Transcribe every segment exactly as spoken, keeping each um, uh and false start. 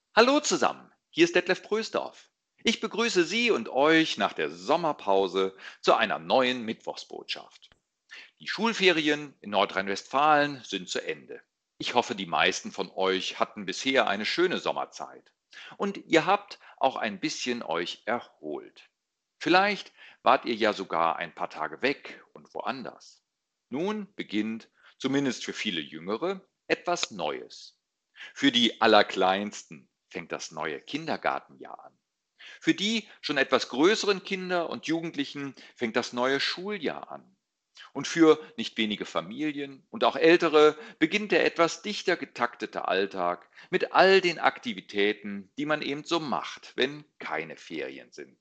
Hallo zusammen, hier ist Detlef Prösdorf. Ich begrüße Sie und euch nach der Sommerpause zu einer neuen Mittwochsbotschaft. Die Schulferien in Nordrhein-Westfalen sind zu Ende. Ich hoffe, die meisten von euch hatten bisher eine schöne Sommerzeit. Und ihr habt auch ein bisschen euch erholt. Vielleicht wart ihr ja sogar ein paar Tage weg und woanders. Nun beginnt, zumindest für viele Jüngere, etwas Neues. Für die Allerkleinsten fängt das neue Kindergartenjahr an. Für die schon etwas größeren Kinder und Jugendlichen fängt das neue Schuljahr an. Und für nicht wenige Familien und auch Ältere beginnt der etwas dichter getaktete Alltag mit all den Aktivitäten, die man eben so macht, wenn keine Ferien sind.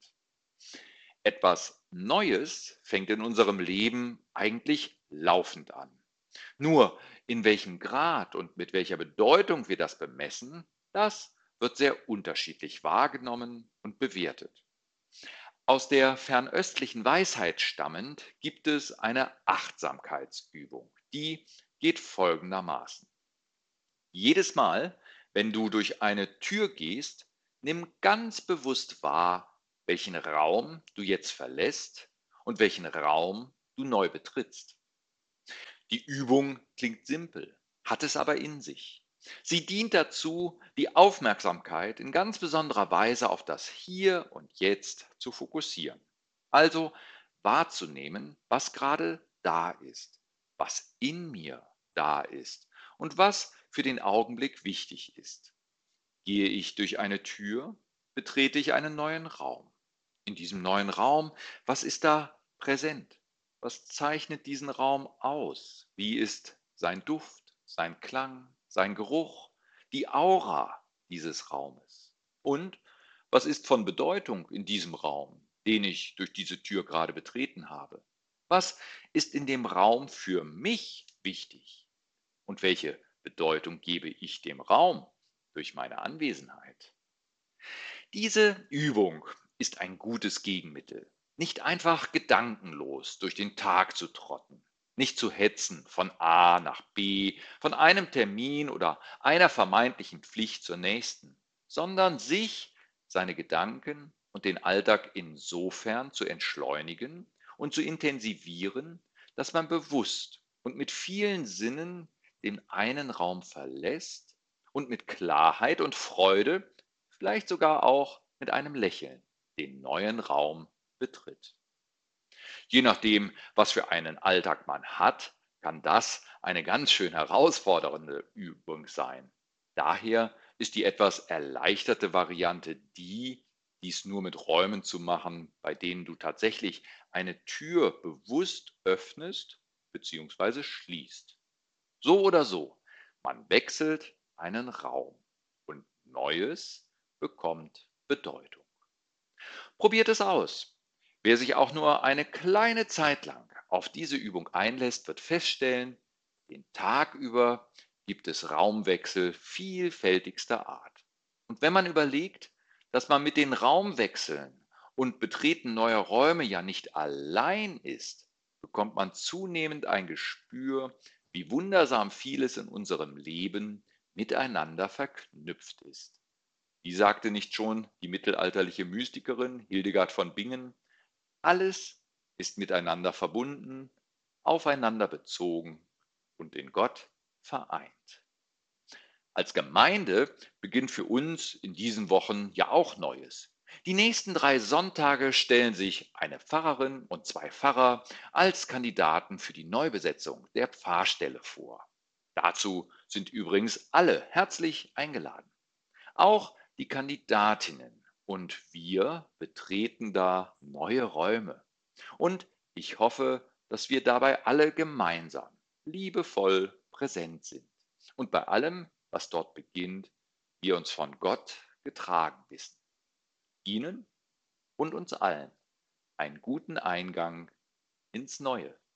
Etwas Neues fängt in unserem Leben eigentlich laufend an. Nur in welchem Grad und mit welcher Bedeutung wir das bemessen, das wird sehr unterschiedlich wahrgenommen und bewertet. Aus der fernöstlichen Weisheit stammend gibt es eine Achtsamkeitsübung, die geht folgendermaßen. Jedes Mal, wenn du durch eine Tür gehst, nimm ganz bewusst wahr, welchen Raum du jetzt verlässt und welchen Raum du neu betrittst. Die Übung klingt simpel, hat es aber in sich. Sie dient dazu, die Aufmerksamkeit in ganz besonderer Weise auf das Hier und Jetzt zu fokussieren. Also wahrzunehmen, was gerade da ist, was in mir da ist und was für den Augenblick wichtig ist. Gehe ich durch eine Tür, betrete ich einen neuen Raum. In diesem neuen Raum, was ist da präsent? Was zeichnet diesen Raum aus? Wie ist sein Duft, sein Klang, sein Geruch, die Aura dieses Raumes? Und was ist von Bedeutung in diesem Raum, den ich durch diese Tür gerade betreten habe? Was ist in dem Raum für mich wichtig? Und welche Bedeutung gebe ich dem Raum durch meine Anwesenheit? Diese Übung ist ein gutes Gegenmittel. Nicht einfach gedankenlos durch den Tag zu trotten, nicht zu hetzen von A nach B, von einem Termin oder einer vermeintlichen Pflicht zur nächsten, sondern sich, seine Gedanken und den Alltag insofern zu entschleunigen und zu intensivieren, dass man bewusst und mit vielen Sinnen den einen Raum verlässt und mit Klarheit und Freude, vielleicht sogar auch mit einem Lächeln, den neuen Raum betritt. Je nachdem, was für einen Alltag man hat, kann das eine ganz schön herausfordernde Übung sein. Daher ist die etwas erleichterte Variante die, dies nur mit Räumen zu machen, bei denen du tatsächlich eine Tür bewusst öffnest bzw. schließt. So oder so, man wechselt einen Raum und Neues bekommt Bedeutung. Probiert es aus. Wer sich auch nur eine kleine Zeit lang auf diese Übung einlässt, wird feststellen, den Tag über gibt es Raumwechsel vielfältigster Art. Und wenn man überlegt, dass man mit den Raumwechseln und Betreten neuer Räume ja nicht allein ist, bekommt man zunehmend ein Gespür, wie wundersam vieles in unserem Leben miteinander verknüpft ist. Wie sagte nicht schon die mittelalterliche Mystikerin Hildegard von Bingen, alles ist miteinander verbunden, aufeinander bezogen und in Gott vereint. Als Gemeinde beginnt für uns in diesen Wochen ja auch Neues. Die nächsten drei Sonntage stellen sich eine Pfarrerin und zwei Pfarrer als Kandidaten für die Neubesetzung der Pfarrstelle vor. Dazu sind übrigens alle herzlich eingeladen. Auch die Kandidatinnen und wir betreten da neue Räume. Und ich hoffe, dass wir dabei alle gemeinsam liebevoll präsent sind und bei allem, was dort beginnt, wir uns von Gott getragen wissen. Ihnen und uns allen einen guten Eingang ins Neue.